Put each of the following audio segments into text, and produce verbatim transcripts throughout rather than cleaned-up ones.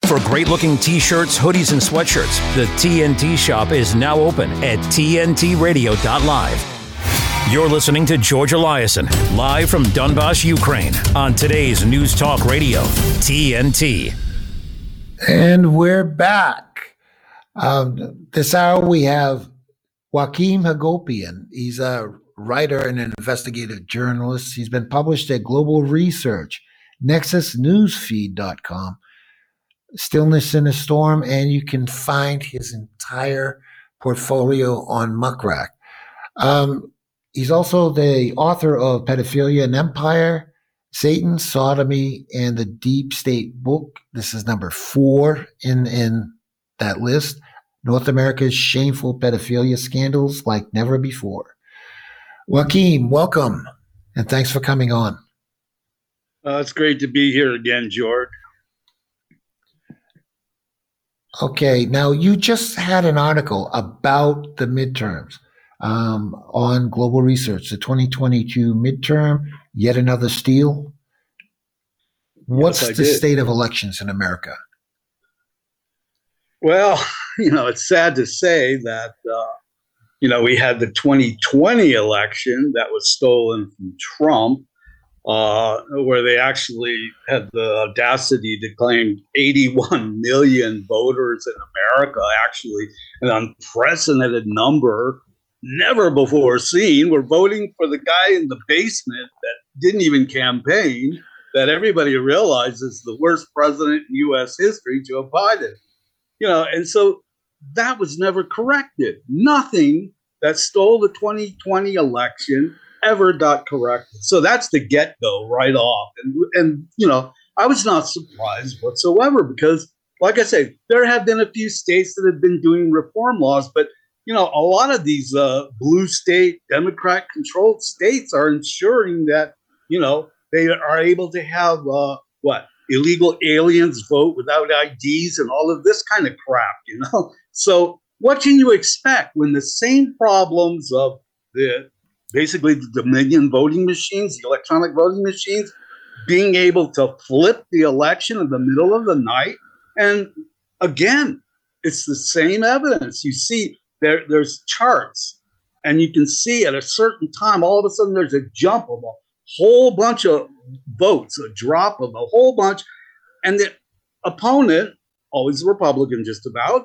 For great-looking t-shirts, hoodies, and sweatshirts, the T N T shop is now open at T N T radio dot live. You're listening to George Eliason, live from Donbass, Ukraine, on today's News Talk Radio, T N T. And we're back. Um, this hour we have Joachim Hagopian. He's a writer and an investigative journalist. He's been published at Global Research, Nexus Newsfeed dot com, Stillness in a Storm, and you can find his entire portfolio on Muckrack. Um, he's also the author of Pedophilia and Empire, Satan, Sodomy, and the Deep State book. This is number four in, in that list. North America's Shameful Pedophilia Scandals Like Never Before. Joachim, welcome, and thanks for coming on. Uh, it's great to be here again, George. Okay, now you just had an article about the midterms um, on Global Research, the twenty twenty-two midterm, yet another steal. What's Yes, the did. state of elections in America? Well, you know, it's sad to say that, uh, you know, we had the twenty twenty election that was stolen from Trump, uh, where they actually had the audacity to claim eighty-one million voters in America, actually an unprecedented number, never before seen, were voting for the guy in the basement that didn't even campaign, that everybody realizes is the worst president in U S history, Joe Biden. You know, and so that was never corrected. Nothing that stole the twenty twenty election ever got corrected. So that's the get-go right off. And, and, you know, I was not surprised whatsoever because, like I said, there have been a few states that have been doing reform laws, but, you know, a lot of these uh, blue state, Democrat-controlled states are ensuring that, you know, they are able to have, uh, what, illegal aliens vote without I Ds and all of this kind of crap, you know? So what can you expect when the same problems of the basically the Dominion voting machines, the electronic voting machines, being able to flip the election in the middle of the night? And again, it's the same evidence. You see there, there's charts, and you can see at a certain time, all of a sudden there's a jump of a whole bunch of votes, a drop of a whole bunch, and the opponent, always a Republican just about,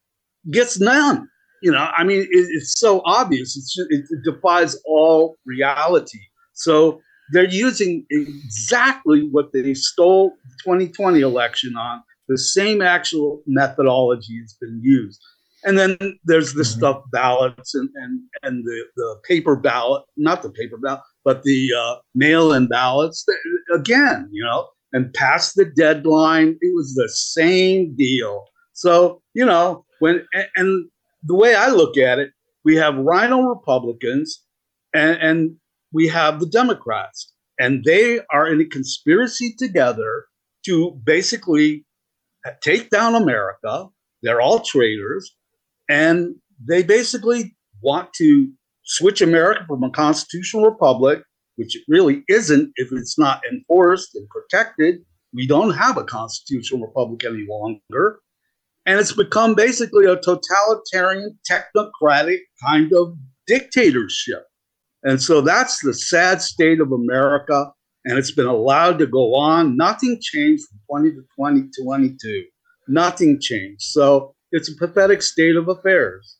gets none. You know, I mean, it, it's so obvious. It's just, it, it defies all reality. So they're using exactly what they stole the twenty twenty election on. The same actual methodology has been used. And then there's the Mm-hmm. stuffed ballots and, and, and the, the paper ballot, not the paper ballot, but the uh, mail-in ballots. Again, you know, and past the deadline, it was the same deal. So, you know, when and, and the way I look at it, we have rhino Republicans and, and we have the Democrats, and they are in a conspiracy together to basically take down America. They're all traitors, and they basically want to switch America from a constitutional republic, which it really isn't if it's not enforced and protected. We don't have a constitutional republic any longer. And it's become basically a totalitarian, technocratic kind of dictatorship. And so that's the sad state of America. And it's been allowed to go on. Nothing changed from twenty to twenty twenty-two. Nothing changed. So it's a pathetic state of affairs.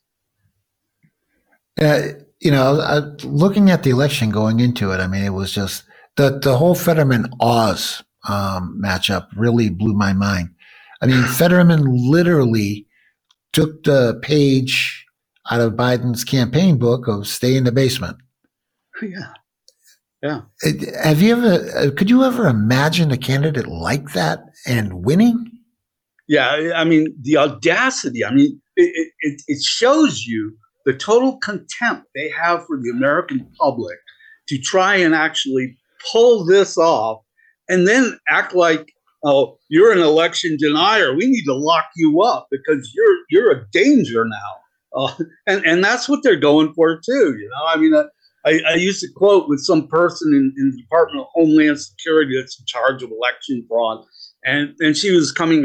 Uh, you know, uh, looking at the election going into it, I mean, it was just the, the whole Fetterman-Oz um, matchup really blew my mind. I mean, Fetterman literally took the page out of Biden's campaign book of stay in the basement. Yeah. Yeah. It, have you ever, could you ever imagine a candidate like that and winning? Yeah. I mean, the audacity, I mean, it, it, it shows you the total contempt they have for the American public to try and actually pull this off and then act like, oh, you're an election denier. We need to lock you up because you're you're a danger now. Uh, and, and that's what they're going for, too. You know, I mean, uh, I, I used to quote with some person in, in the Department of Homeland Security that's in charge of election fraud. And, and she was coming out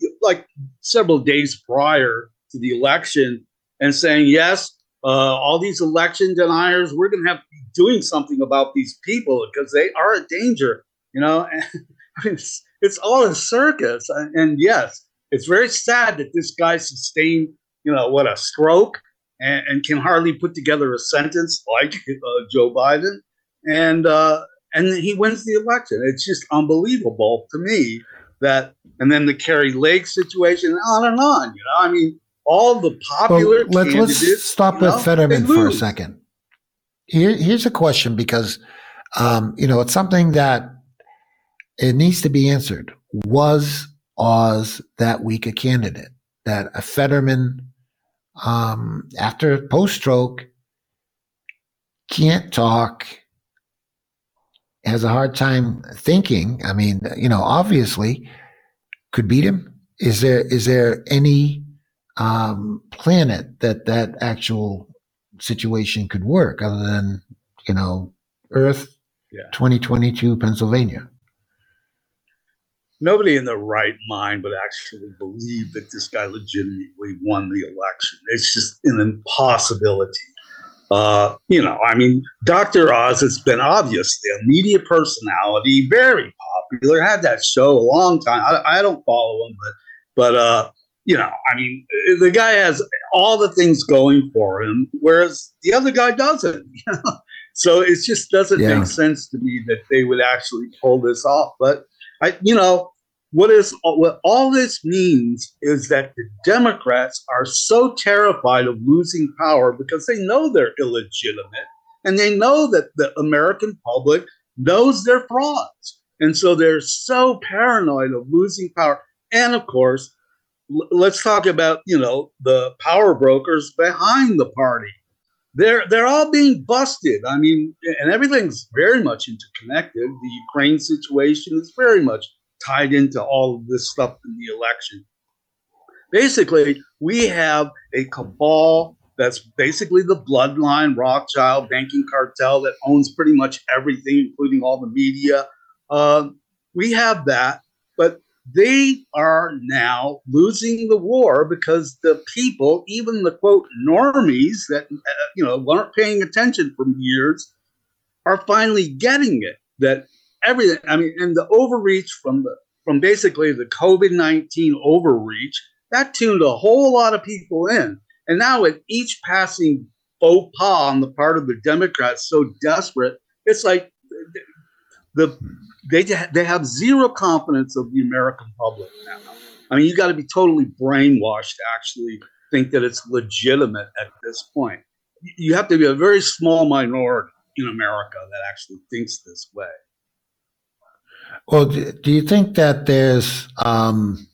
like several days prior to the election and saying, yes, uh, all these election deniers, we're going to have to be doing something about these people because they are a danger, you know. And I mean, it's, it's all a circus. And, and yes, it's very sad that this guy sustained, you know, what, a stroke and, and can hardly put together a sentence like uh, Joe Biden. And, uh, and he wins the election. It's just unbelievable to me that, and then the Kerry Lake situation, on and on, you know, I mean, all the popular well, let, candidates. Let's stop with know, Fetterman for a second. Here, here's a question because, um, you know, it's something that it needs to be answered. Was Oz that weak a candidate? That a Fetterman, um, after post-stroke, can't talk, has a hard time thinking. I mean, you know, obviously could beat him. Is there is there any um, planet that that actual situation could work other than, you know, Earth, yeah. twenty twenty-two Pennsylvania? Nobody in their right mind would actually believe that this guy legitimately won the election. It's just an impossibility. Uh, you know, I mean, Doctor Oz has been obviously a media personality, very popular, had that show a long time. I, I don't follow him, but, but uh, you know, I mean, the guy has all the things going for him, whereas the other guy doesn't. You know? So it just doesn't yeah. make sense to me that they would actually pull this off. But, I, you know, What is what all this means is that the Democrats are so terrified of losing power because they know they're illegitimate and they know that the American public knows they're frauds. And so they're so paranoid of losing power. And of course, l- let's talk about, you know, the power brokers behind the party. They're they're all being busted. I mean, and everything's very much interconnected. The Ukraine situation is very much tied into all of this stuff in the election. Basically, we have a cabal that's basically the bloodline Rothschild banking cartel that owns pretty much everything, including all the media. Uh, we have that, but they are now losing the war because the people, even the quote normies that uh, you know weren't paying attention for years, are finally getting it. That everything, I mean, and the overreach from the from basically the COVID nineteen overreach, that tuned a whole lot of people in. And now with each passing faux pas on the part of the Democrats so desperate, it's like the they they have zero confidence of the American public now. I mean, you got to be totally brainwashed to actually think that it's legitimate at this point. You have to be a very small minority in America that actually thinks this way. Well, do you think that there's um,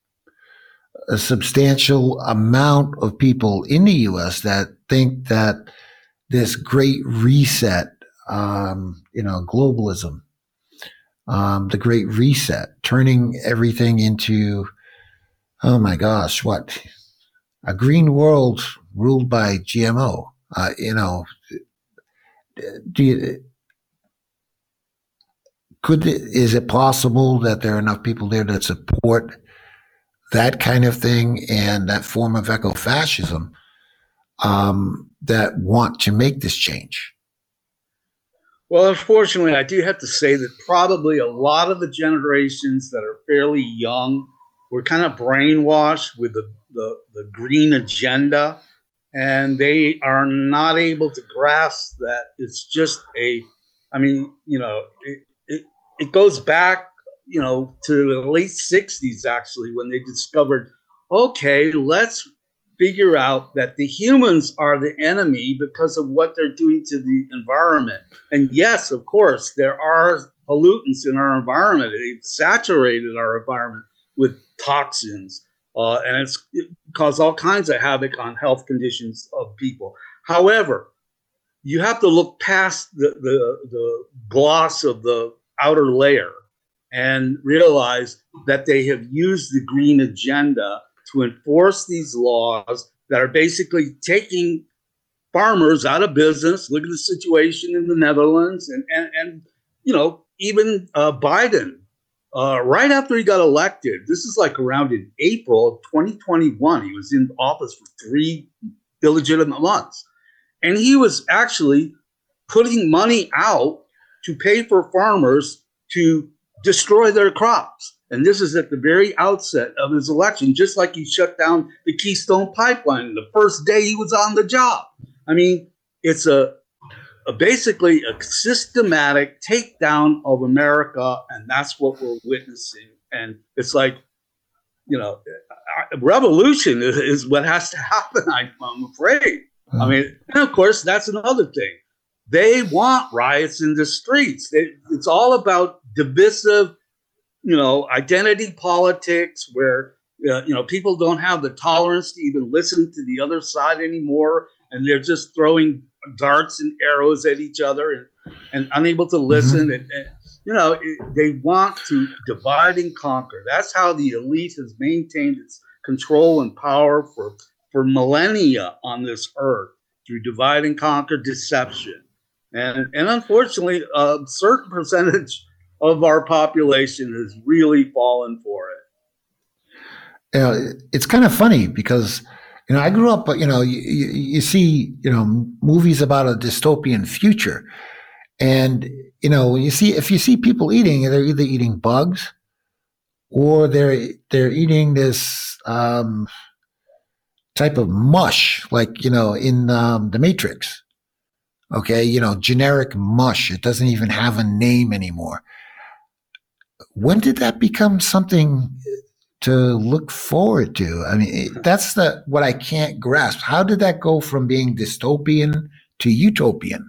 a substantial amount of people in the U S that think that this great reset, um, you know, globalism, um, the great reset, turning everything into, oh my gosh, what, a green world ruled by G M O, uh, you know, do you, Could is it possible that there are enough people there that support that kind of thing and that form of eco-fascism um, that want to make this change? Well, unfortunately, I do have to say that probably a lot of the generations that are fairly young were kind of brainwashed with the, the, the green agenda, and they are not able to grasp that it's just a, I mean, you know, it, It goes back, you know, to the late sixties, actually, when they discovered, okay, let's figure out that the humans are the enemy because of what they're doing to the environment. And yes, of course, there are pollutants in our environment. They've saturated our environment with toxins, uh, and it's it caused all kinds of havoc on health conditions of people. However, you have to look past the, the, the gloss of the outer layer and realize that they have used the green agenda to enforce these laws that are basically taking farmers out of business. Look at the situation in the Netherlands and, and, and you know, even uh, Biden uh, right after he got elected, this is like around in April of twenty twenty-one, he was in office for three illegitimate months. And he was actually putting money out to pay for farmers to destroy their crops. And this is at the very outset of his election, just like he shut down the Keystone Pipeline the first day he was on the job. I mean, it's a, a basically a systematic takedown of America, and that's what we're witnessing. And it's like, you know, revolution is, is what has to happen, I'm afraid. Mm-hmm. I mean, and of course, that's another thing. They want riots in the streets. They, it's all about divisive, you know, identity politics where, uh, you know, people don't have the tolerance to even listen to the other side anymore. And they're just throwing darts and arrows at each other and, and unable to listen. Mm-hmm. And, and, you know, it, they want to divide and conquer. That's how the elite has maintained its control and power for, for millennia on this earth, through divide and conquer, deception. And, and unfortunately, a certain percentage of our population has really fallen for it. You know, it's kind of funny because, you know, I grew up, you know, you, you, you see, you know, movies about a dystopian future. And, you know, when you see, if you see people eating, they're either eating bugs or they're, they're eating this um, type of mush, like, you know, in um, The Matrix. Okay, you know, generic mush. It doesn't even have a name anymore. When did that become something to look forward to? I mean, that's the what I can't grasp. How did that go from being dystopian to utopian?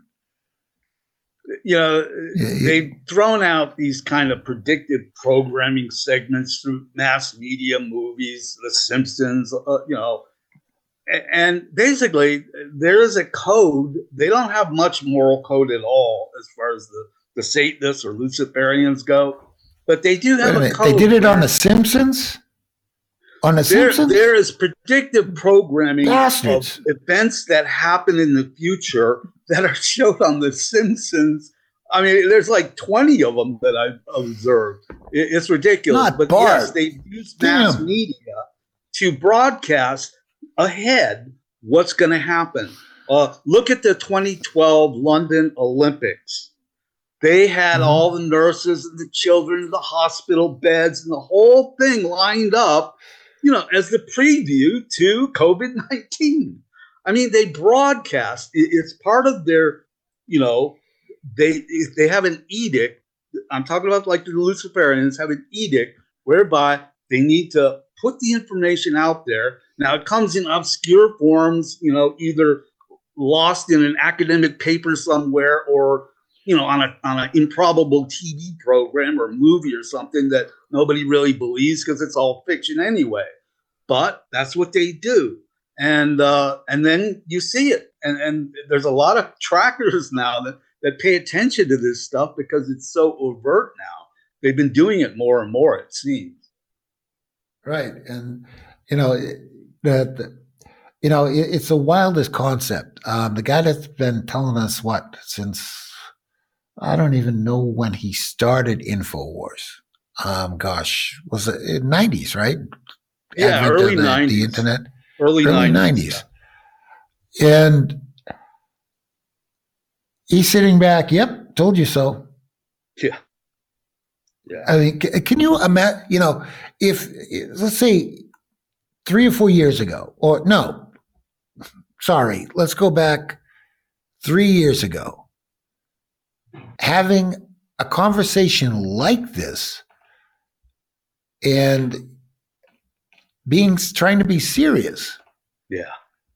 You know, they've thrown out these kind of predictive programming segments through mass media, movies, The Simpsons, uh, you know, and basically there is a code. They don't have much moral code at all as far as the, the Satanists or Luciferians go. But they do have a code. They did it on The Simpsons? On The there, Simpsons? There is predictive programming Bastards. of events that happen in the future that are shown on The Simpsons. I mean, there's like twenty of them that I've observed. It, it's ridiculous. Not but Bart. yes, they use mass Damn. media to broadcast ahead what's going to happen. Uh, look at the twenty twelve London Olympics. They had mm-hmm. all the nurses and the children in the hospital beds and the whole thing lined up, you know, as the preview to COVID nineteen. I mean, they broadcast. It's part of their, you know, they they have an edict. I'm talking about like the Luciferians have an edict whereby they need to put the information out there. Now, it comes in obscure forms, you know, either lost in an academic paper somewhere or, you know, on a on an improbable T V program or movie or something that nobody really believes because it's all fiction anyway. But that's what they do. And uh, and then you see it. And, and there's a lot of trackers now that, that pay attention to this stuff because it's so overt now. They've been doing it more and more, it seems. Right. And, you know, that, you know, it, it's the wildest concept. Um, the guy that's been telling us what since I don't even know when he started InfoWars. Um, gosh, was it in nineties, right? Yeah, Advent early of the, nineties. The internet. Early, early nineties. And he's sitting back, yep, told you so. Yeah. Yeah. I mean, can, can you imagine, you know, if, let's say three or four years ago, or no, sorry, let's go back three years ago. Having a conversation like this and being trying to be serious. Yeah.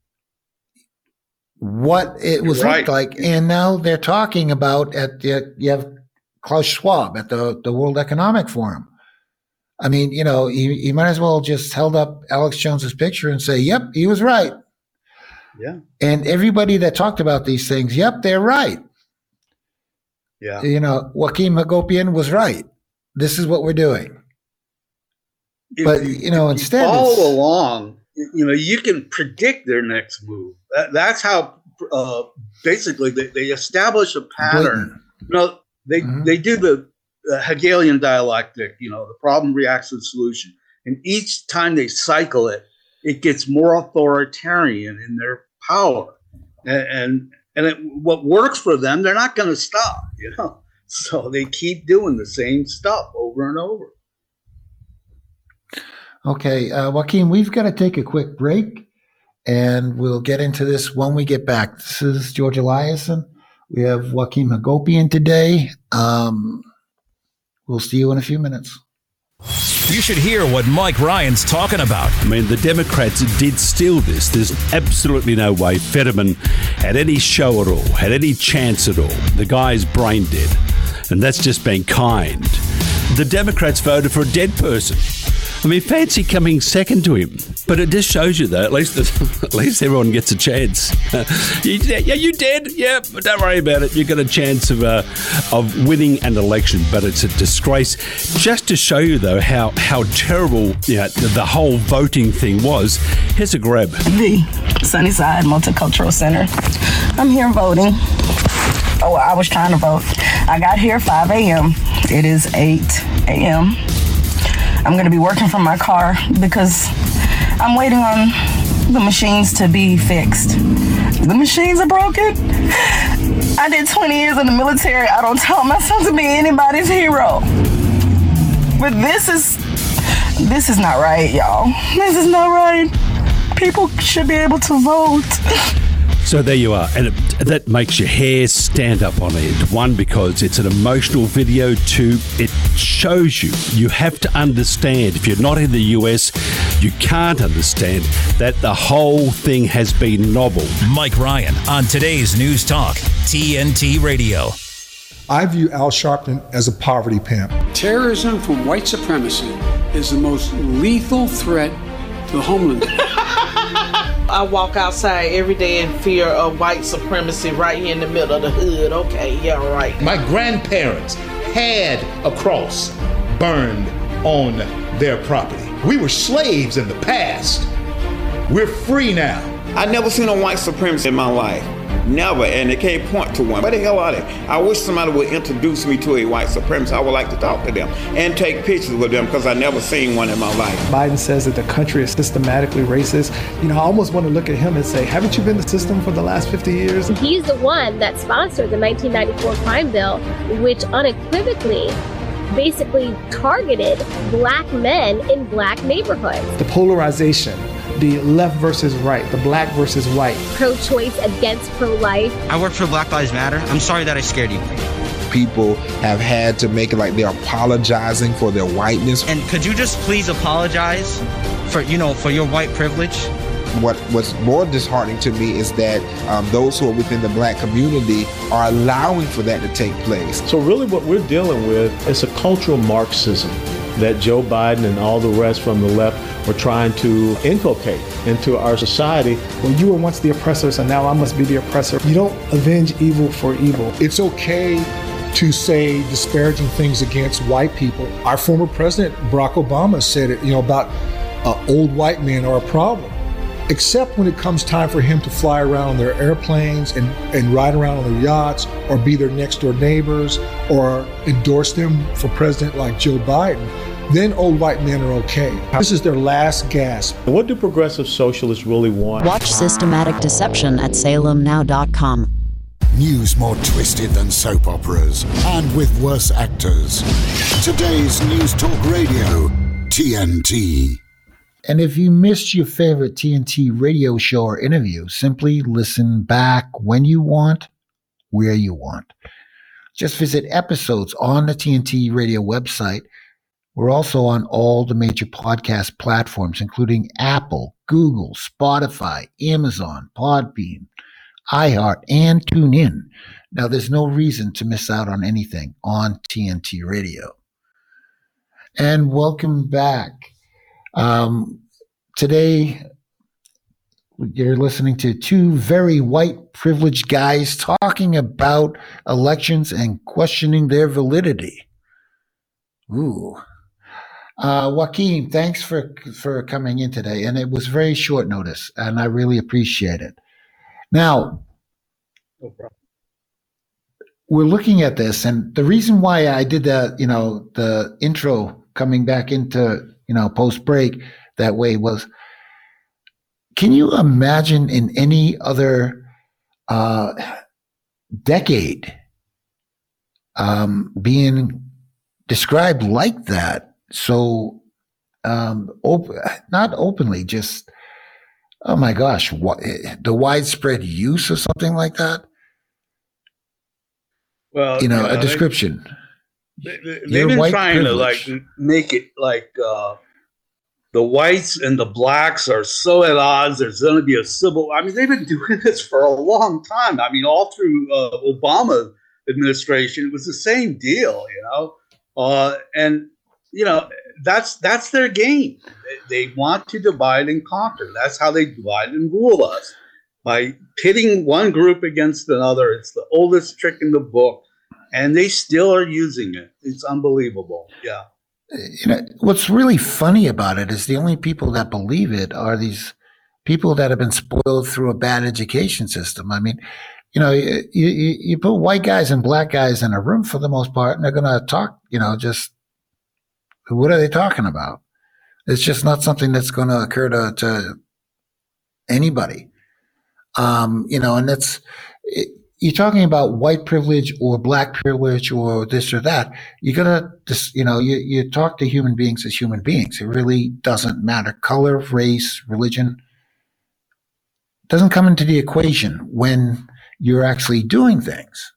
What it was right. looked like. And now they're talking about at the, you have Klaus Schwab at the, the World Economic Forum. I mean, you know, you, you might as well just held up Alex Jones's picture and say, yep, he was right. Yeah. And everybody that talked about these things, yep, they're right. Yeah. You know, Joaquin Hagopian was right. This is what we're doing. If but, you, you know, if instead. You follow along, you know, you can predict their next move. That, that's how uh, basically they, they establish a pattern. Blatant. You know, they, mm-hmm. they do the the Hegelian dialectic, you know, the problem, reaction, solution. And each time they cycle it, it gets more authoritarian in their power. And and, and it, what works for them, they're not going to stop, you know. So they keep doing the same stuff over and over. Okay, uh, Joaquin, we've got to take a quick break, and we'll get into this when we get back. This is George Eliason. We have Joaquin Hagopian today. Um, we'll see you in a few minutes. You should hear what Mike Ryan's talking about. I mean, the Democrats did steal this. There's absolutely no way Fetterman had any show at all, had any chance at all. The guy's brain dead, and that's just being kind. The Democrats voted for a dead person. I mean, fancy coming second to him. But it just shows you, though, at least at least everyone gets a chance. you, yeah, you dead? Yeah, but don't worry about it. You got a chance of uh, of winning an election. But it's a disgrace. Just to show you, though, how, how terrible you know, the, the whole voting thing was, here's a grab. The Sunnyside Multicultural Center. I'm here voting. Oh, I was trying to vote. I got here five a.m. It is eight a.m. I'm going to be working from my car because I'm waiting on the machines to be fixed. The machines are broken. I did twenty years in the military. I don't tell myself to be anybody's hero. But this is, this is not right, y'all. This is not right. People should be able to vote. So there you are, and it, that makes your hair stand up on end. One, because it's an emotional video. Two, it shows you. You have to understand, if you're not in the U S, you can't understand that the whole thing has been nobbled. Mike Ryan on today's News Talk, T N T Radio. I view Al Sharpton as a poverty pimp. Terrorism from white supremacy is the most lethal threat to the homeland. I walk outside every day in fear of white supremacy right here in the middle of the hood. Okay, yeah, right. My grandparents had a cross burned on their property. We were slaves in the past. We're free now. I never seen a white supremacist in my life. Never, and they can't point to one. Where the hell are they? I wish somebody would introduce me to a white supremacist. I would like to talk to them and take pictures with them because I never seen one in my life. Biden says that the country is systematically racist. You know, I almost want to look at him and say, haven't you been the system for the last fifty years? He's the one that sponsored the nineteen ninety-four crime bill, which unequivocally basically targeted black men in black neighborhoods. The polarization, the left versus right, the black versus white. Pro-choice against pro-life. I work for Black Lives Matter. I'm sorry that I scared you. People have had to make it like they're apologizing for their whiteness. And could you just please apologize for, you know, for your white privilege? What What's more disheartening to me is that um, those who are within the black community are allowing for that to take place. So really what we're dealing with is a cultural Marxism that Joe Biden and all the rest from the left were trying to inculcate into our society. Well, you were once the oppressor, so now I must be the oppressor. You don't avenge evil for evil. It's okay to say disparaging things against white people. Our former president, Barack Obama, said it, you know, about uh, old white men are a problem. Except when it comes time for him to fly around on their airplanes and, and ride around on their yachts or be their next door neighbors or endorse them for president like Joe Biden, then old white men are okay. This is their last gasp. What do progressive socialists really want? Watch Systematic Deception at Salem Now dot com. News more twisted than soap operas and with worse actors. Today's News Talk Radio, T N T. And if you missed your favorite T N T radio show or interview, simply listen back when you want, where you want. Just visit episodes on the T N T radio website. We're also on all the major podcast platforms, including Apple, Google, Spotify, Amazon, Podbean, iHeart, and TuneIn. Now, there's no reason to miss out on anything on T N T Radio. And welcome back. Um, today, you're listening to two very white privileged guys talking about elections and questioning their validity. Ooh. Uh, Joaquin, thanks for, for coming in today. And it was very short notice, and I really appreciate it. Now, no problem. we're looking at this, and the reason why I did that, you know, the intro coming back into, you know, post break that way was, can you imagine in any other uh, decade um, being described like that? So, um, op- not openly, just, oh my gosh, what, the widespread use of something like that? Well, you know, you know a description. They, they, You're they've been white trying privilege. to like make it like uh, the whites and the blacks are so at odds. There's going to be a civil. I mean, they've been doing this for a long time. I mean, all through uh, Obama administration, it was the same deal, you know. Uh, and you know, that's that's their game. They, they want to divide and conquer. That's how they divide and rule us, by pitting one group against another. It's the oldest trick in the book, and they still are using it. It's unbelievable. Yeah. You know, what's really funny about it is the only people that believe it are these people that have been spoiled through a bad education system. I mean, you know, you, you, you put white guys and black guys in a room for the most part, and they're going to talk, you know, just what are they talking about? It's just not something that's going to occur to, to anybody. Um, you know, and that's, it, you're talking about white privilege or black privilege or this or that. You gotta just, you know, you, you talk to human beings as human beings. It really doesn't matter. Color, race, religion doesn't come into the equation when you're actually doing things.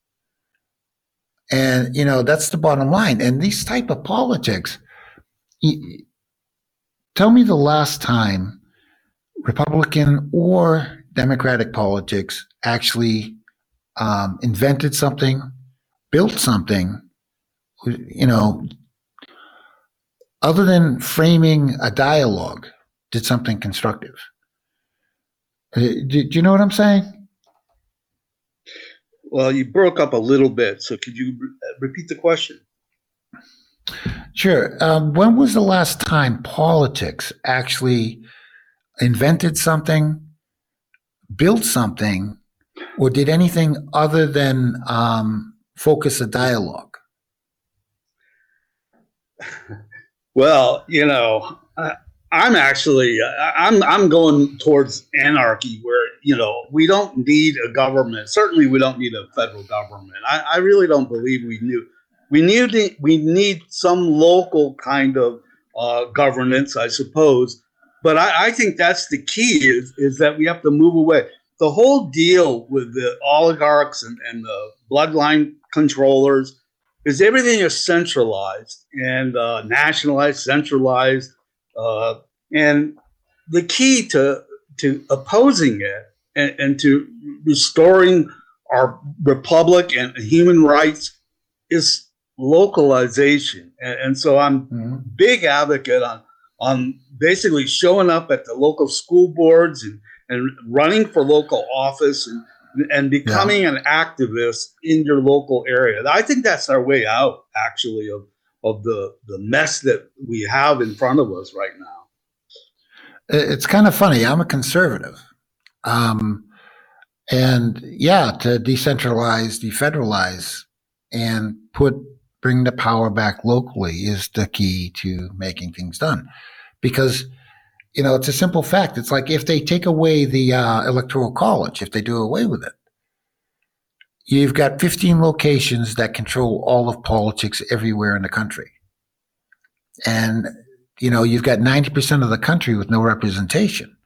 And, you know, that's the bottom line. And these type of politics, you, tell me the last time Republican or Democratic politics actually um, invented something, built something, you know, other than framing a dialogue, did something constructive. Do, do you know what I'm saying? Well, you broke up a little bit, so could you re- repeat the question? Sure. Um, when was the last time politics actually invented something, built something, or did anything other than um, focus a dialogue? Well, you know, I, I'm actually I'm I'm going towards anarchy, where you know we don't need a government. Certainly, we don't need a federal government. I, I really don't believe we knew we need we need some local kind of uh, governance, I suppose. But I, I think that's the key is is that we have to move away. The whole deal with the oligarchs and, and the bloodline controllers is everything is centralized and uh, nationalized, centralized. Uh, and the key to to opposing it and, and to restoring our republic and human rights is localization. And, and so I'm mm-hmm. big advocate on on basically showing up at the local school boards and, and running for local office and and becoming yeah. an activist in your local area. I think that's our way out, actually, of of the, the mess that we have in front of us right now. It's kind of funny. I'm a conservative. Um, and yeah, to decentralize, defederalize, and put bring the power back locally is the key to making things done. Because, you know, it's a simple fact. It's like if they take away the uh, Electoral College, if they do away with it, you've got fifteen locations that control all of politics everywhere in the country. And, you know, you've got ninety percent of the country with no representation.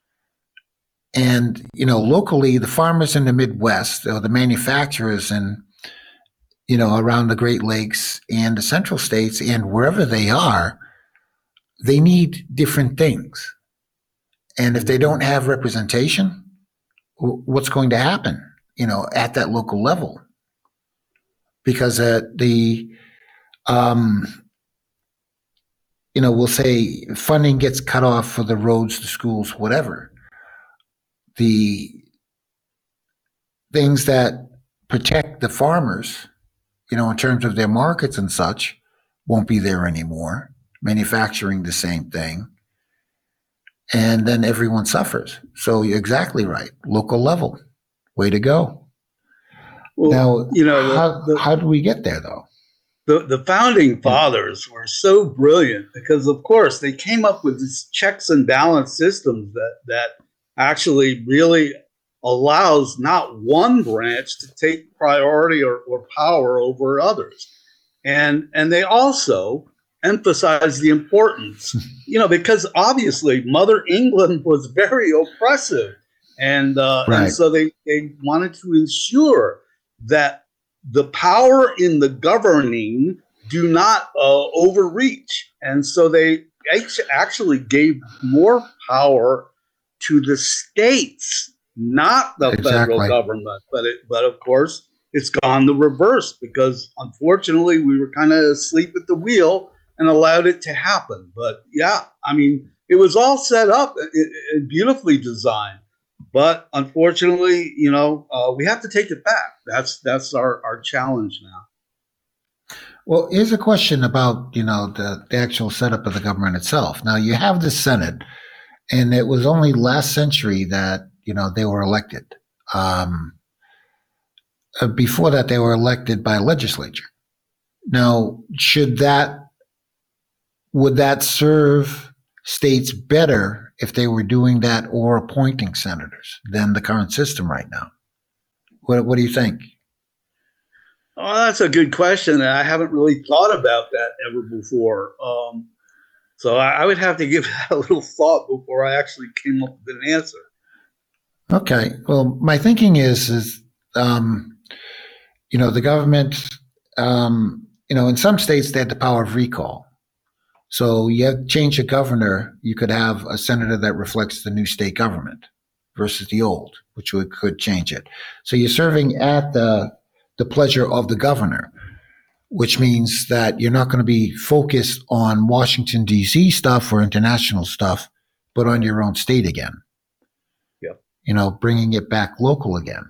And, you know, locally, the farmers in the Midwest, or the manufacturers in, you know, around the Great Lakes and the central states and wherever they are, they need different things. And if they don't have representation, what's going to happen? You know, at that local level, because uh, the, um, you know, we'll say funding gets cut off for the roads, the schools, whatever. The things that protect the farmers, you know, in terms of their markets and such, won't be there anymore. Manufacturing, the same thing. And then everyone suffers. So you're exactly right. Local level. Way to go. Well, now, you know, the, how, the, how do we get there, though? The, the founding fathers were so brilliant because, of course, they came up with these checks and balance systems that, that actually really allows not one branch to take priority or, or power over others. And, and they also emphasize the importance, you know, because obviously Mother England was very oppressive. And, uh, right. and so they, they wanted to ensure that the power in the governing do not uh, overreach. And so they actually gave more power to the states, not the exactly. federal government. But it, but of course, it's gone the reverse because unfortunately we were kind of asleep at the wheel and allowed it to happen. But yeah, I mean, it was all set up and beautifully designed. But unfortunately, you know, uh, we have to take it back. That's that's our, our challenge now. Well, here's a question about, you know, the, the actual setup of the government itself. Now, you have the Senate, and it was only last century that, you know, they were elected. Um, uh, before that, they were elected by a legislature. Now, should that, would that serve states better if they were doing that or appointing senators than the current system right now? What, what do you think? Oh, that's a good question. I haven't really thought about that ever before. Um, so I, I would have to give that a little thought before I actually came up with an answer. Okay. Well, my thinking is, is um, you know, the government, um, you know, in some states they had the power of recall. So you have to change a governor, you could have a senator that reflects the new state government versus the old, which would, could change it. So you're serving at the the pleasure of the governor, which means that you're not going to be focused on Washington, D C stuff or international stuff, but on your own state again. Yep. You know, bringing it back local again.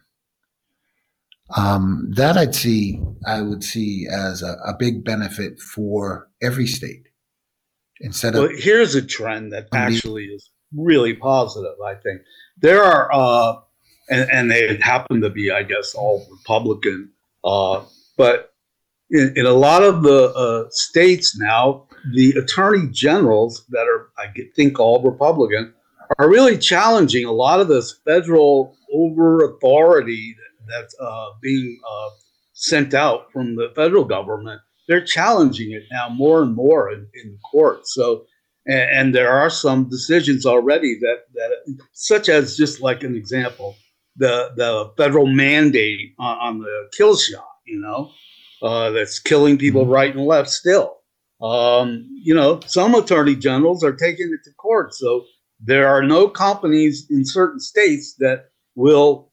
Um, that I'd see, I would see as a, a big benefit for every state. Instead well, of here's a trend that actually is really positive, I think. There are, uh, and, and they happen to be, I guess, all Republican, uh, but in, in a lot of the uh, states now, the attorney generals that are, I think, all Republican, are really challenging a lot of this federal over authority that, that's uh, being uh, sent out from the federal government. They're challenging it now more and more in, in the court. So, and, and there are some decisions already that, that, such as just like an example, the the federal mandate on, on the kill shot, you know, uh, that's killing people right and left still. Um, you know, some attorney generals are taking it to court. So there are no companies in certain states that will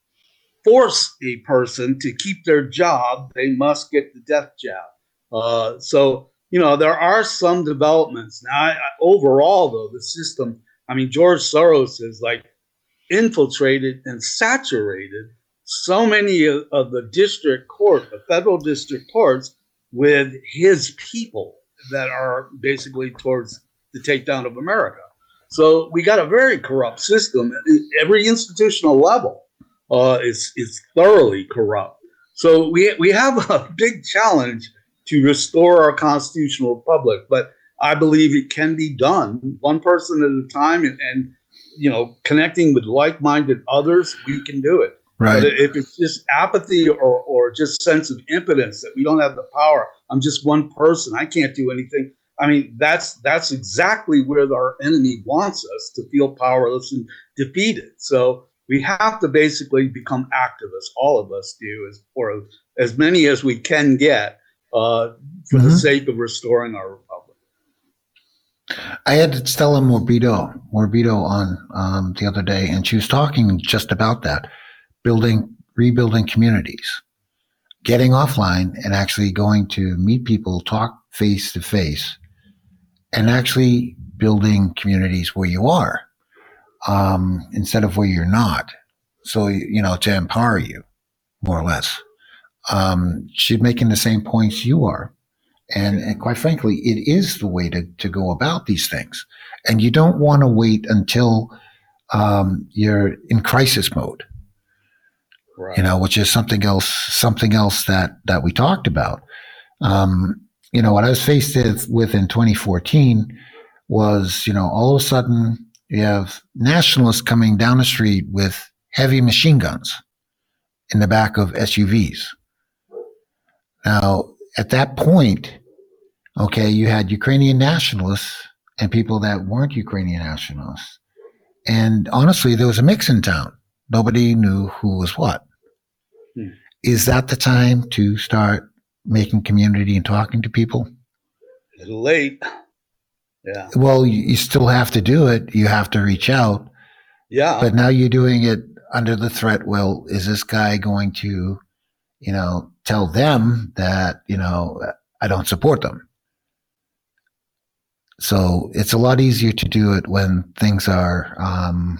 force a person to keep their job. They must get the death jab. Uh, so, you know, there are some developments. Now, I, I, overall, though, the system, I mean, George Soros has like infiltrated and saturated so many of, of the district court, the federal district courts, with his people that are basically towards the takedown of America. So we got a very corrupt system. Every institutional level uh, is, is thoroughly corrupt. So we, we have a big challenge to restore our constitutional republic, but I believe it can be done one person at a time, and, and you know, connecting with like-minded others, we can do it. Right. But if it's just apathy or, or just sense of impotence that we don't have the power, I'm just one person, I can't do anything. I mean, that's that's exactly where our enemy wants us to feel powerless and defeated. So we have to basically become activists, all of us do, as or as many as we can get, uh, for mm-hmm. the sake of restoring our republic. I had Stella Morbido, Morbido on um, the other day, and she was talking just about that, building, rebuilding communities, getting offline and actually going to meet people, talk face to face, and actually building communities where you are um, instead of where you're not. So, you know, to empower you, more or less. Um, she's making the same points you are. And, and quite frankly, it is the way to, to go about these things. And you don't want to wait until um, you're in crisis mode. Right. You know, which is something else, something else that, that we talked about. Um, you know, what I was faced with in twenty fourteen was, you know, all of a sudden you have nationalists coming down the street with heavy machine guns in the back of S U Vs. Now, at that point, okay, you had Ukrainian nationalists and people that weren't Ukrainian nationalists. And honestly, there was a mix in town. Nobody knew who was what. Hmm. Is that the time to start making community and talking to people? A little late. Yeah. Well, you, you still have to do it. You have to reach out. Yeah. But now you're doing it under the threat. Well, is this guy going to, you know, tell them that, you know, I don't support them? So it's a lot easier to do it when things are um,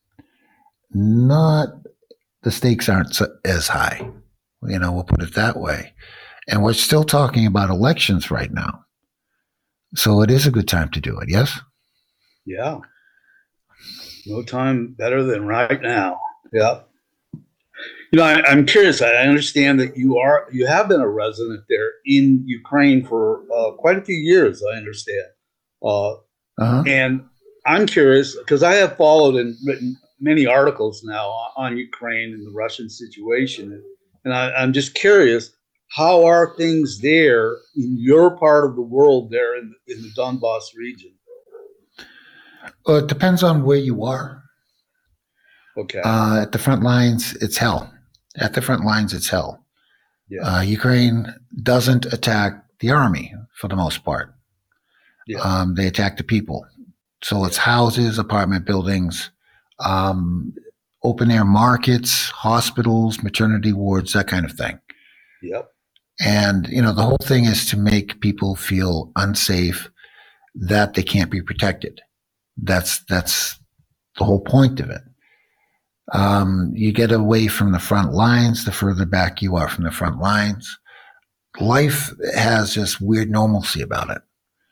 not, the stakes aren't so, as high. You know, we'll put it that way. And we're still talking about elections right now. So it is a good time to do it, yes? Yeah. No time better than right now. Yeah. You know, I, I'm curious. I understand that you are, you have been a resident there in Ukraine for uh, quite a few years, I understand. Uh, uh-huh. And I'm curious, because I have followed and written many articles now on Ukraine and the Russian situation. And I, I'm just curious, how are things there in your part of the world there in, in the Donbass region? Well, it depends on where you are. Okay. Uh, at the front lines, it's hell. At the front lines, it's hell. Yeah. Uh, Ukraine doesn't attack the army for the most part. Yeah. Um, they attack the people. So it's houses, apartment buildings, um, open air markets, hospitals, maternity wards, that kind of thing. Yep. And, you know, the whole thing is to make people feel unsafe, that they can't be protected. That's, that's the whole point of it. Um, you get away from the front lines, the further back you are from the front lines. Life has this weird normalcy about it.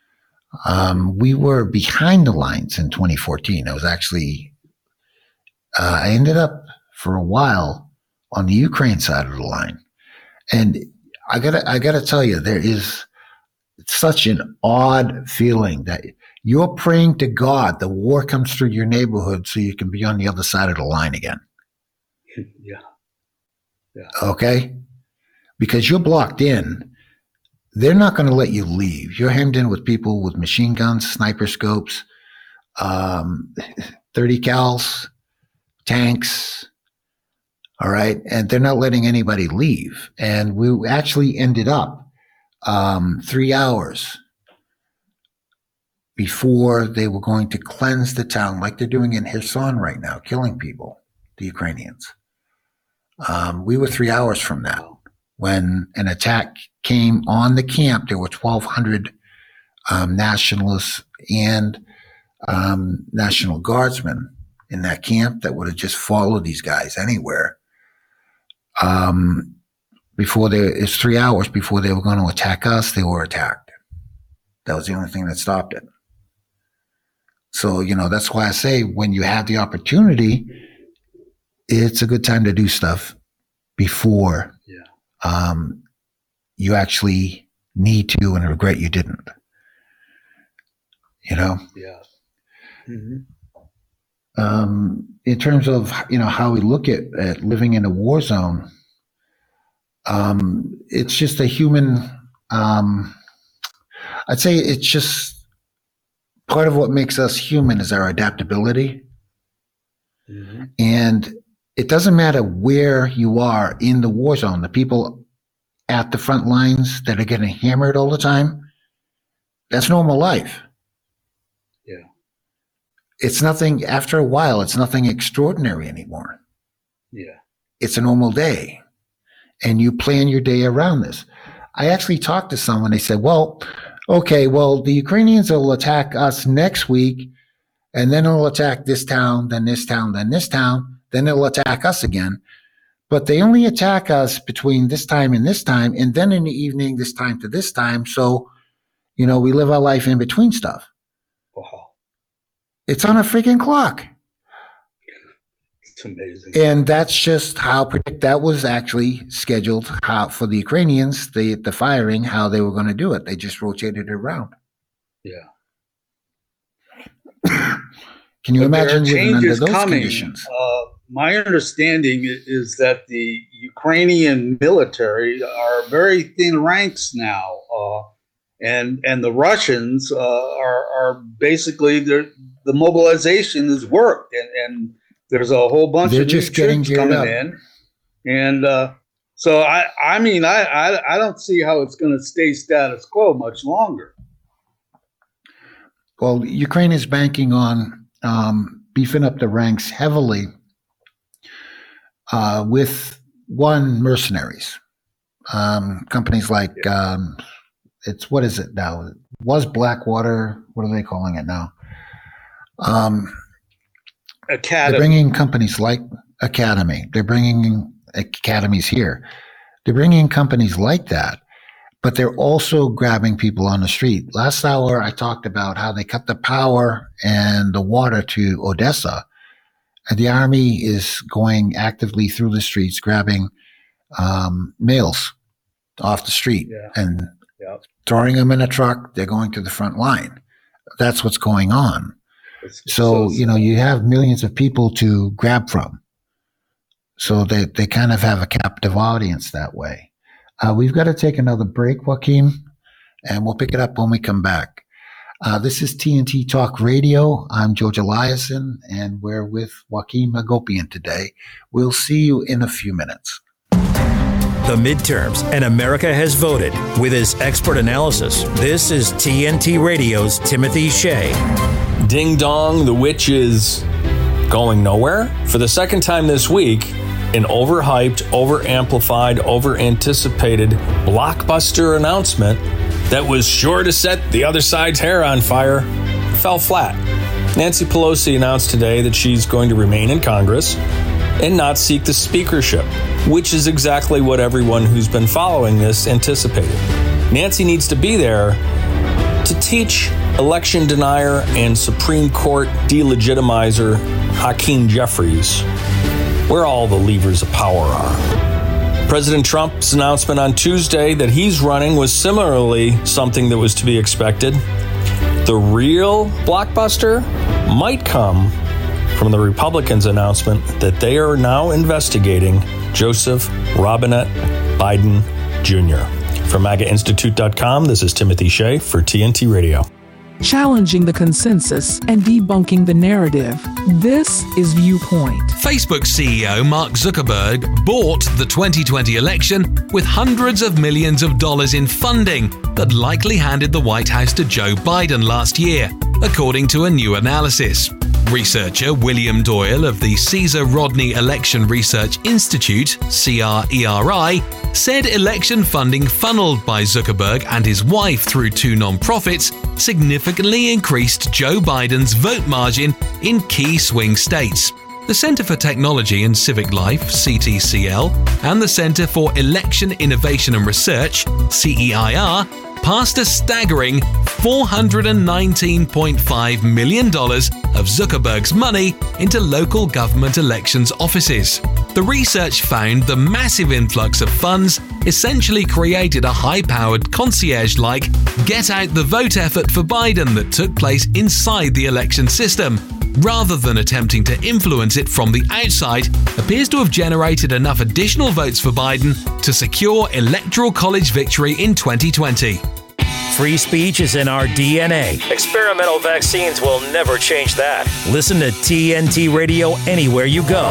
Um, we were behind the lines in twenty fourteen. I was actually, uh, I ended up for a while on the Ukraine side of the line. And I gotta, I gotta tell you, there is such an odd feeling that you're praying to God the war comes through your neighborhood so you can be on the other side of the line again. Yeah. Yeah. Okay? Because you're blocked in. They're not going to let you leave. You're hemmed in with people with machine guns, sniper scopes, um, thirty cals, tanks. All right. And they're not letting anybody leave. And we actually ended up um, three hours before they were going to cleanse the town, like they're doing in Kherson right now, killing people, the Ukrainians. Um, we were three hours from that when an attack came on the camp. There were twelve hundred um, nationalists and um, National Guardsmen in that camp that would have just followed these guys anywhere. Um, before they, it's three hours before they were going to attack us, they were attacked. That was the only thing that stopped it. So, you know, that's why I say when you have the opportunity, it's a good time to do stuff before yeah. um, you actually need to and regret you didn't. You know? Yeah. Mm-hmm. Um, in terms of, you know, how we look at, at living in a war zone, um, it's just a human, um, I'd say it's just part of what makes us human is our adaptability. Mm-hmm. And it doesn't matter where you are in the war zone, the people at the front lines that are getting hammered all the time, that's normal life. Yeah. It's nothing, after a while, it's nothing extraordinary anymore. Yeah. It's a normal day. And you plan your day around this. I actually talked to someone, they said, well, okay, well, the Ukrainians will attack us next week, and then they'll attack this town, then this town, then this town, then they'll attack us again. But they only attack us between this time and this time, and then in the evening, this time to this time. So, you know, we live our life in between stuff. Wow. It's on a freaking clock. It's amazing. And that's just how that was actually scheduled how for the Ukrainians, the the firing, how they were going to do it. They just rotated it around. Yeah. Can you But imagine there are living under changes those coming. conditions? Uh, my understanding i- is that the Ukrainian military are very thin ranks now, uh, and and the Russians uh, are are basically the the mobilization has worked, and, and there's a whole bunch They're of just new getting troops geared coming up. in, and uh, so I I mean I, I I don't see how it's going to stay status quo much longer. Well, Ukraine is banking on um, beefing up the ranks heavily uh, with one mercenaries. Um, companies like um, it's what is it now? It was Blackwater. What are they calling it now? Um, Academy. They're bringing companies like Academy. They're bringing academies here. They're bringing companies like that, but they're also grabbing people on the street. Last hour, I talked about how they cut the power and the water to Odessa, and the army is going actively through the streets, grabbing um, males off the street Yeah. and Yeah. throwing them in a truck. They're going to the front line. That's what's going on. It's So, you know, you have millions of people to grab from. So they, they kind of have a captive audience that way. Uh, we've got to take another break, Joaquin, and we'll pick it up when we come back. Uh, this is T N T Talk Radio. I'm George Eliason, and we're with Joaquin Hagopian today. We'll see you in a few minutes. The midterms, and America has voted. With his expert analysis, this is T N T Radio's Timothy Shea. Ding dong, the witch is going nowhere. For the second time this week, an overhyped, over-amplified, over-anticipated blockbuster announcement that was sure to set the other side's hair on fire fell flat. Nancy Pelosi announced today that she's going to remain in Congress and not seek the speakership, which is exactly what everyone who's been following this anticipated. Nancy needs to be there to teach election denier and Supreme Court delegitimizer Hakeem Jeffries where all the levers of power are. President Trump's announcement on Tuesday that he's running was similarly something that was to be expected. The real blockbuster might come from the Republicans' announcement that they are now investigating Joseph Robinette Biden Junior From MAGA Institute dot com, this is Timothy Shea for T N T Radio. Challenging the consensus and debunking the narrative. This is Viewpoint. Facebook C E O Mark Zuckerberg bought the twenty twenty election with hundreds of millions of dollars in funding that likely handed the White House to Joe Biden last year, according to a new analysis. Researcher William Doyle of the Caesar Rodney Election Research Institute, C R E R I, said election funding funneled by Zuckerberg and his wife through two nonprofits significantly increased Joe Biden's vote margin in key swing states. The Center for Technology and Civic Life, C T C L, and the Center for Election Innovation and Research, C E I R, passed a staggering four hundred nineteen point five million dollars of Zuckerberg's money into local government elections offices. The research found the massive influx of funds essentially created a high-powered concierge-like get-out-the-vote effort for Biden that took place inside the election system, rather than attempting to influence it from the outside, appears to have generated enough additional votes for Biden to secure Electoral College victory in twenty twenty. Free speech is in our D N A. Experimental vaccines will never change that. Listen to T N T Radio anywhere you go.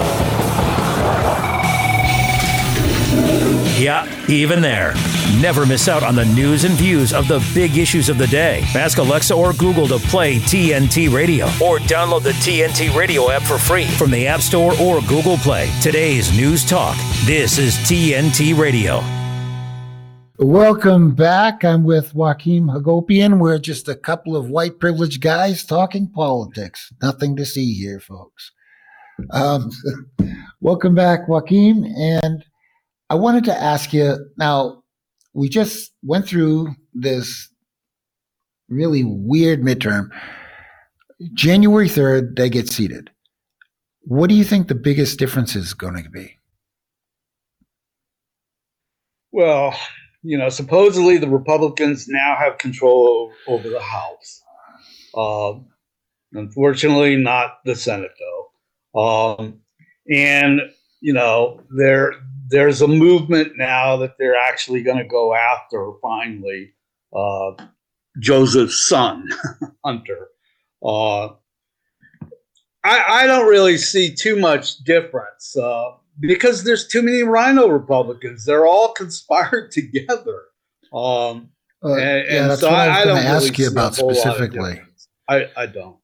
Yeah, even there. Never miss out on the news and views of the big issues of the day. Ask Alexa or Google to play T N T Radio or download the T N T Radio app for free from the App Store or Google Play. Today's News Talk. This is T N T Radio. Welcome back. I'm with Joaquin Hagopian. We're just a couple of white privileged guys talking politics. Nothing to see here, folks. Um, welcome back, Joaquin. And I wanted to ask you, now, we just went through this really weird midterm. January third, they get seated. What do you think the biggest difference is going to be? Well, you know, supposedly the Republicans now have control over the House. Uh, unfortunately, not the Senate, though. Um, and, you know, there there's a movement now that they're actually going to go after, finally, uh, Joseph's son, Hunter. Uh, I, I don't really see too much difference. Uh, Because there's too many Rhino Republicans. They're all conspired together. Um, Uh, and, yeah, and that's so what I was I, I going don't to ask really you see about a whole lot of specifically. difference. I, I don't.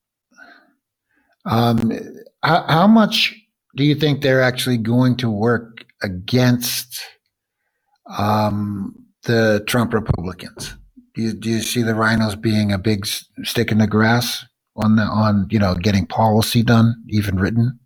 Um, how, how much do you think they're actually going to work against um, the Trump Republicans? Do you, do you see the Rhinos being a big s- stick in the grass on the, on you know getting policy done, even written?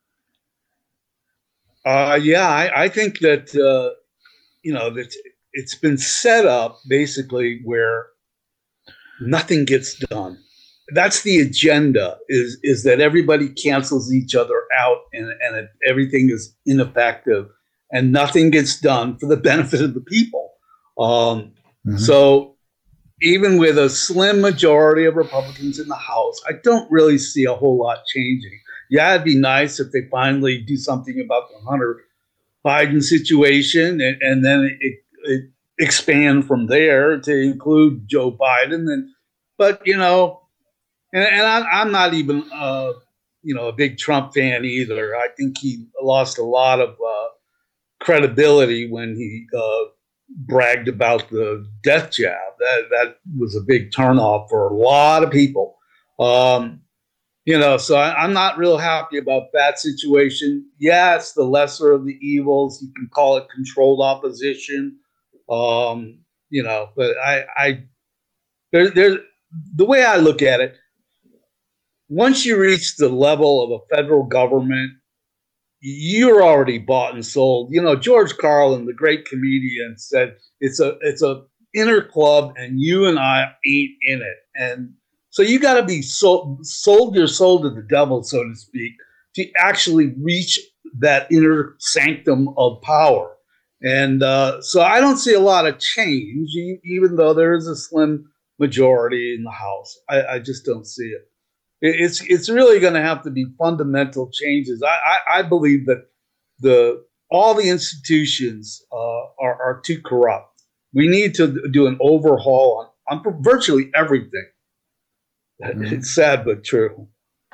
Uh, yeah, I, I think that uh, you know that it's been set up basically where nothing gets done. That's the agenda: is is that everybody cancels each other out, and and it, everything is ineffective, and nothing gets done for the benefit of the people. Um, Mhm. So even with a slim majority of Republicans in the House, I don't really see a whole lot changing. Yeah, it'd be nice if they finally do something about the Hunter Biden situation, and, and then it, it expand from there to include Joe Biden. And but you know, and, and I, I'm not even uh, you know a big Trump fan either. I think he lost a lot of uh, credibility when he uh, bragged about the death jab. That that was a big turnoff for a lot of people. Um, you know, so I, I'm not real happy about that situation. Yeah, it's the lesser of the evils. You can call it controlled opposition. Um, you know, but I, I there, there's the way I look at it. Once you reach the level of a federal government, you're already bought and sold. You know, George Carlin, the great comedian, said it's a it's a inner club, and you and I ain't in it. And so you got to be sold, sold your soul to the devil, so to speak, to actually reach that inner sanctum of power. And uh, so I don't see a lot of change, e- even though there is a slim majority in the House. I, I just don't see it. It- It's it's really going to have to be fundamental changes. I, I, I believe that the all the institutions uh, are, are too corrupt. We need to do an overhaul on, on virtually everything. It's sad but true.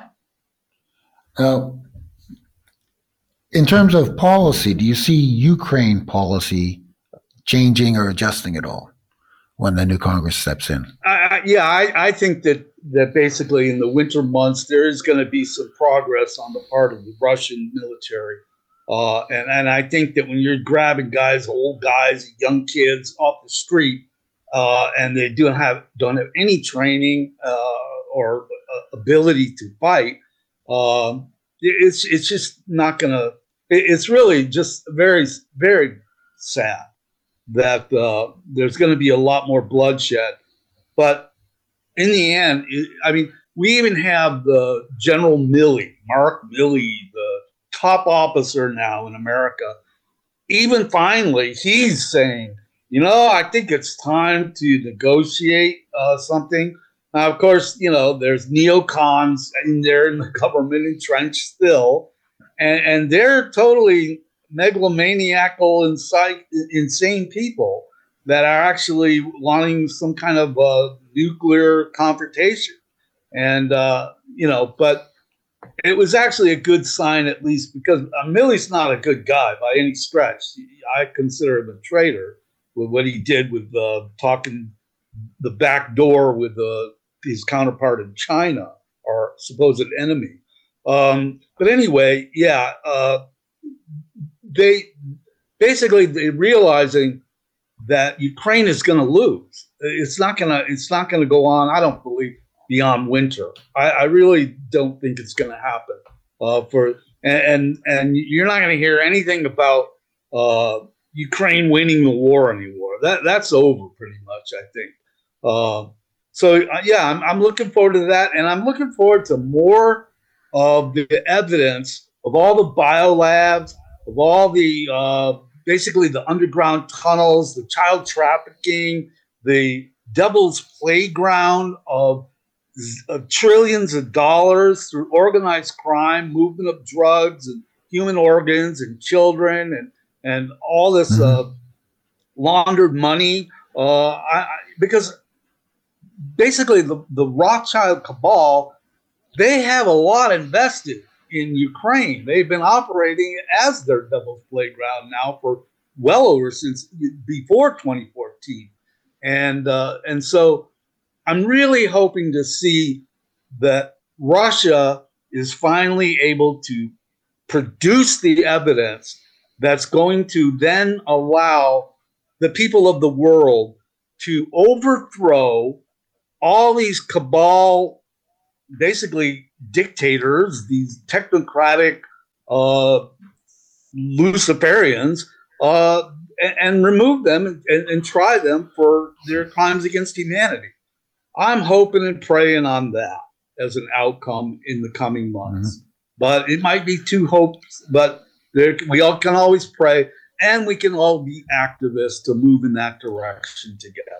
Uh, in terms of policy, do you see Ukraine policy changing or adjusting at all when the new Congress steps in? I, I- yeah, I, I think that, that basically in the winter months there is going to be some progress on the part of the Russian military, uh, and and I think that when you're grabbing guys, old guys, young kids off the street, uh, and they don't have don't have any training uh, or uh, ability to fight, um, it- it's it's just not going to. It's really just very very sad that uh, there's going to be a lot more bloodshed. But in the end, it, I mean, we even have the General Milley, Mark Milley, the top officer now in America. Even finally, he's saying, you know, I think it's time to negotiate uh, something. Now, of course, you know, there's neocons in there in the government entrenched still, and, and they're totally megalomaniacal, inside, insane people that are actually wanting some kind of uh, nuclear confrontation. And, uh, you know, but it was actually a good sign, at least, because uh, Milley's not a good guy by any stretch. I consider him a traitor with what he did with uh, talking the back door with uh, his counterpart in China, our supposed enemy. Um, but anyway, yeah, uh, they basically they realizing that Ukraine is going to lose. It's not going to. It's not going to go on. I don't believe beyond winter. I, I really don't think it's going to happen. Uh, for and, and and you're not going to hear anything about uh, Ukraine winning the war anymore. That that's over pretty much. I think. Uh, so uh, yeah, I'm I'm looking forward to that, and I'm looking forward to more of the evidence of all the biolabs, of all the uh, basically the underground tunnels, the child trafficking, the devil's playground of, of trillions of dollars through organized crime, movement of drugs and human organs and children and, and all this mm-hmm. uh, laundered money. Uh, I, I, because basically the, the Rothschild cabal, they have a lot invested in Ukraine. They've been operating as their devil's playground now for well over since before twenty fourteen. And uh, and so I'm really hoping to see that Russia is finally able to produce the evidence that's going to then allow the people of the world to overthrow all these cabal, basically dictators, these technocratic uh, Luciferians, uh, and, and remove them and, and try them for their crimes against humanity. I'm hoping and praying on that as an outcome in the coming months. Mm-hmm. But it might be too hopes, but there, we all can always pray, and we can all be activists to move in that direction together.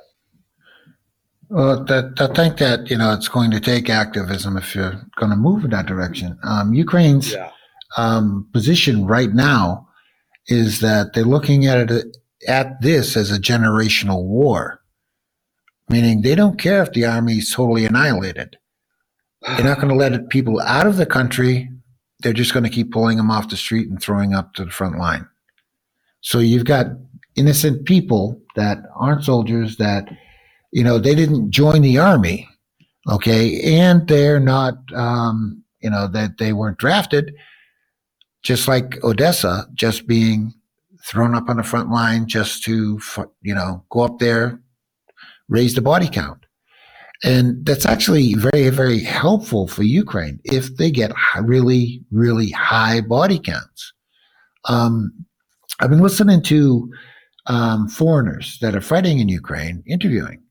Well, that, I think that, you know, it's going to take activism if you're going to move in that direction. Um, Ukraine's yeah. um, position right now is that they're looking at it at this as a generational war, meaning they don't care if the army is totally annihilated. They're not going to let it, people out of the country. They're just going to keep pulling them off the street and throwing up to the front line. So you've got innocent people that aren't soldiers that, you know, they didn't join the army, okay, and they're not, um, you know, that they weren't drafted, just like Odessa, just being thrown up on the front line just to, you know, go up there, raise the body count. And that's actually very, very helpful for Ukraine if they get really, really high body counts. Um, I've been listening to um, foreigners that are fighting in Ukraine, interviewing.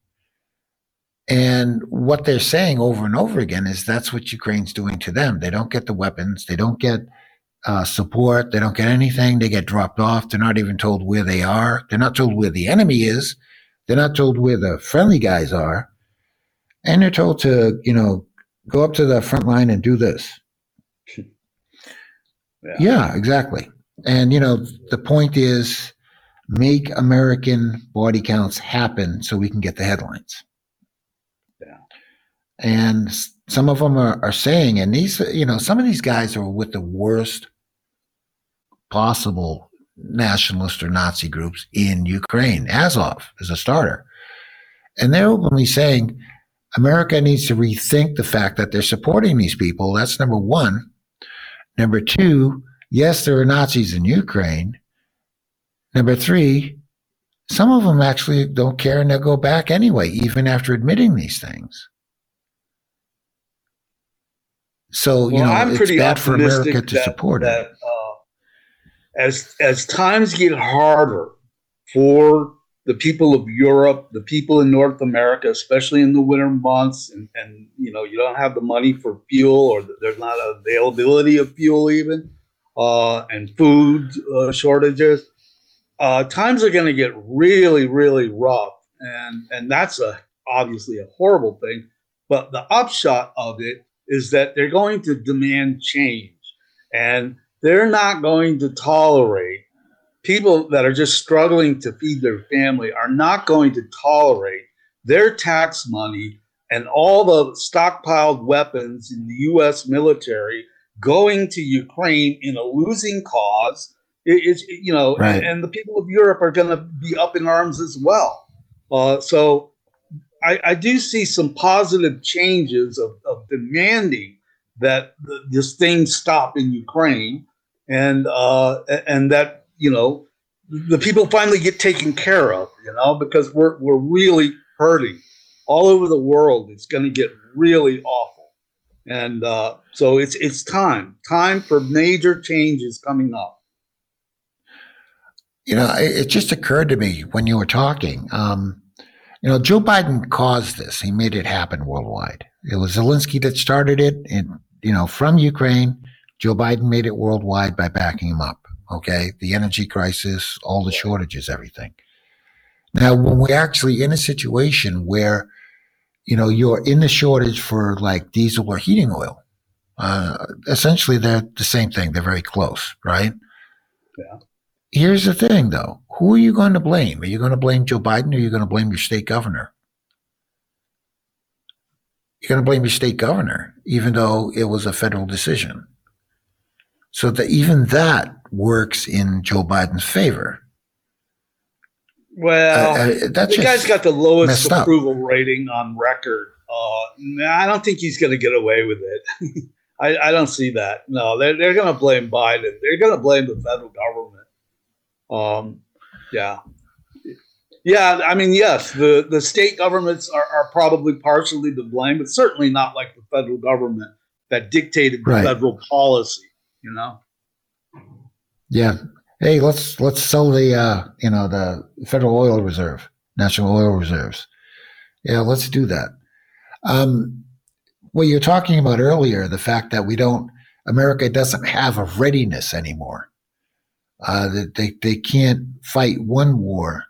And what they're saying over and over again is that's what Ukraine's doing to them. They don't get the weapons. They don't get uh, support. They don't get anything. They get dropped off. They're not even told where they are. They're not told where the enemy is. They're not told where the friendly guys are. And they're told to, you know, go up to the front line and do this. Yeah, yeah exactly. And, you know, the point is make American body counts happen so we can get the headlines. Yeah. And some of them are, are saying, and these, you know, some of these guys are with the worst possible nationalist or Nazi groups in Ukraine. Azov is a starter. And they're openly saying, America needs to rethink the fact that they're supporting these people. That's number one. Number two, yes, there are Nazis in Ukraine. Number three, some of them actually don't care and they'll go back anyway, even after admitting these things. So, you well, know, I'm it's bad for America to that, support that, it. Uh, as, as times get harder for the people of Europe, the people in North America, especially in the winter months, and, and you know, you don't have the money for fuel, or there's not availability of fuel even, uh, and food uh, shortages. Uh, times are going to get really, really rough, and and that's a obviously a horrible thing. But the upshot of it is that they're going to demand change, and they're not going to tolerate. People that are just struggling to feed their family are not going to tolerate their tax money and all the stockpiled weapons in the U S military going to Ukraine in a losing cause. It, it's, you know, right. and, and the people of Europe are going to be up in arms as well. Uh, so I, I do see some positive changes of, of demanding that the, this thing stop in Ukraine, and uh, and that, you know, the people finally get taken care of, you know, because we're we're really hurting all over the world. It's going to get really awful, and uh, so it's it's time time for major changes coming up. You know, it, it just occurred to me when you were talking. Um, you know, Joe Biden caused this; he made it happen worldwide. It was Zelensky that started it, and you know, from Ukraine, Joe Biden made it worldwide by backing him up. Okay. The energy crisis, all the shortages, everything. Now, when we're actually in a situation where, you know, you're in the shortage for like diesel or heating oil, uh, essentially they're the same thing. They're very close, right? Yeah. Here's the thing, though. Who are you going to blame? Are you going to blame Joe Biden, or are you going to blame your state governor? You're going to blame your state governor, even though it was a federal decision. So that even that works in Joe Biden's favor. Well, uh, uh, that's the guy's got the lowest approval up. rating on record. Uh, I don't think he's going to get away with it. I, I don't see that. No, they're, they're going to blame Biden. They're going to blame the federal government. Um, yeah. Yeah, I mean, yes, the, the state governments are, are probably partially to blame, but certainly not like the federal government that dictated the right. federal policy, you know? Yeah. Hey, let's let's sell the uh, you know, the Federal Oil Reserve, National Oil Reserves. Yeah, let's do that. Um, what you're talking about earlier, the fact that we don't, America doesn't have a readiness anymore. Uh, that they they can't fight one war.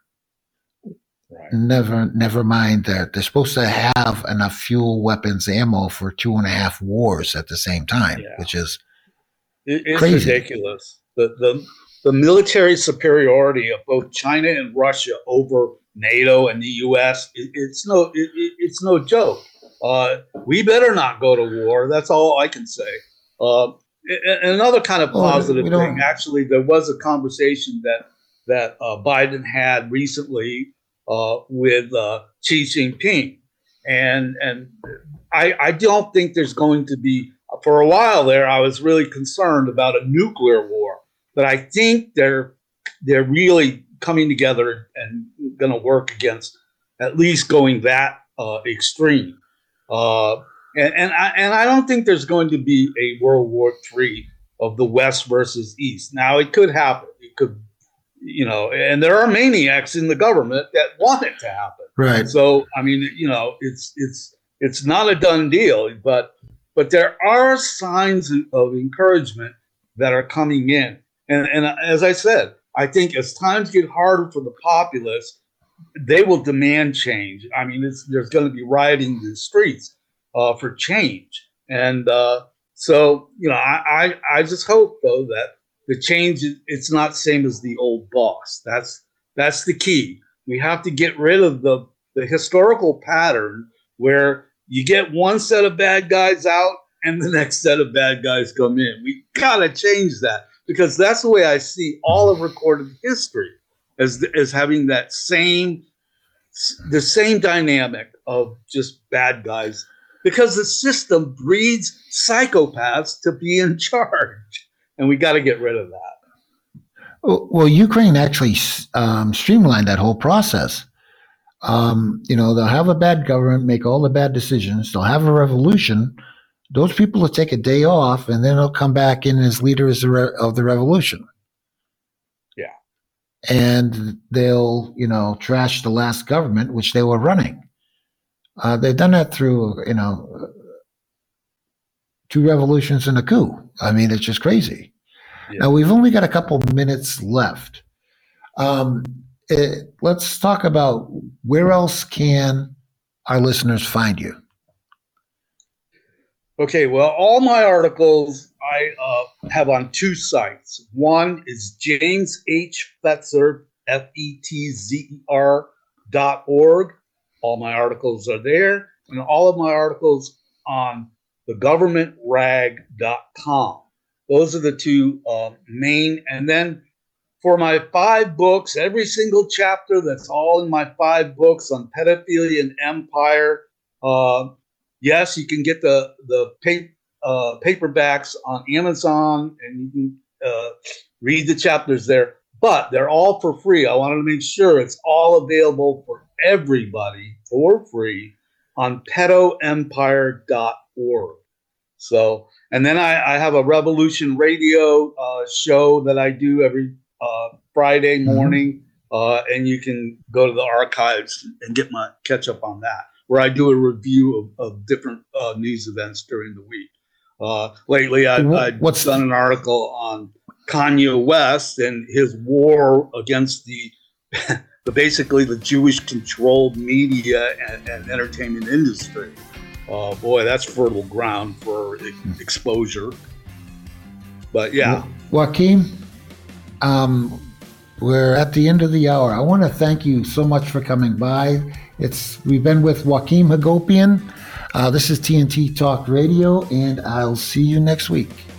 Right. Never, never mind that they're supposed to have enough fuel, weapons, ammo for two and a half wars at the same time, yeah. which is it, it's crazy. ridiculous. The the the military superiority of both China and Russia over NATO and the U S it, it's no it, it, it's no joke. Uh, we better not go to war. That's all I can say. Uh, and another kind of positive oh, thing, actually, there was a conversation that that uh, Biden had recently uh, with uh, Xi Jinping, and and I, I don't think there's going to be. For a while there, I was really concerned about a nuclear war, but I think they're they're really coming together and going to work against at least going that uh, extreme. Uh, and and I, and I don't think there's going to be a World War Three of the West versus East. Now, it could happen. It could, you know, and there are maniacs in the government that want it to happen. Right. So, I mean, you know, it's it's it's not a done deal, but but there are signs of encouragement that are coming in. And and as I said, I think as times get harder for the populace, they will demand change. I mean, it's, there's going to be rioting in the streets uh, for change. And uh, so, you know, I, I, I just hope, though, that the change, it's not same as the old boss. That's that's the key. We have to get rid of the, the historical pattern where you get one set of bad guys out and the next set of bad guys come in. We got to change that, because that's the way I see all of recorded history. As, as having that same, the same dynamic of just bad guys, because the system breeds psychopaths to be in charge, and we got to get rid of that. Well, well Ukraine actually um, streamlined that whole process. Um, you know, they'll have a bad government, make all the bad decisions. They'll have a revolution. Those people will take a day off, and then they'll come back in as leaders of the revolution. And they'll, you know, trash the last government, which they were running. Uh, they've done that through, you know, two revolutions and a coup. I mean, it's just crazy. Yeah. Now, we've only got a couple minutes left. Um, it, let's talk about where else can our listeners find you? Okay, well, all my articles I uh, have on two sites. One is James H. Fetzer, F E T Z E R dot org. All my articles are there, and all of my articles on the government rag dot com. Those are the two uh, main. And then for my five books, every single chapter, that's all in my five books on pedophilia and empire. Uh, yes, you can get the, the pay, uh, paperbacks on Amazon, and you can uh, read the chapters there, but they're all for free. I wanted to make sure it's all available for everybody for free on pedo empire dot org. So, and then I, I have a Revolution Radio uh, show that I do every uh, Friday morning, uh, and you can go to the archives and get my catch up on that, where I do a review of, of different uh, news events during the week. Uh, lately, I, I've What's done an article on Kanye West and his war against the, the basically the Jewish-controlled media and, and entertainment industry. Uh, boy, that's fertile ground for e- exposure. But yeah, Joaquin, um, we're at the end of the hour. I want to thank you so much for coming by. It's we've been with Joaquin Hagopian. Uh, this is T N T Talk Radio, and I'll see you next week.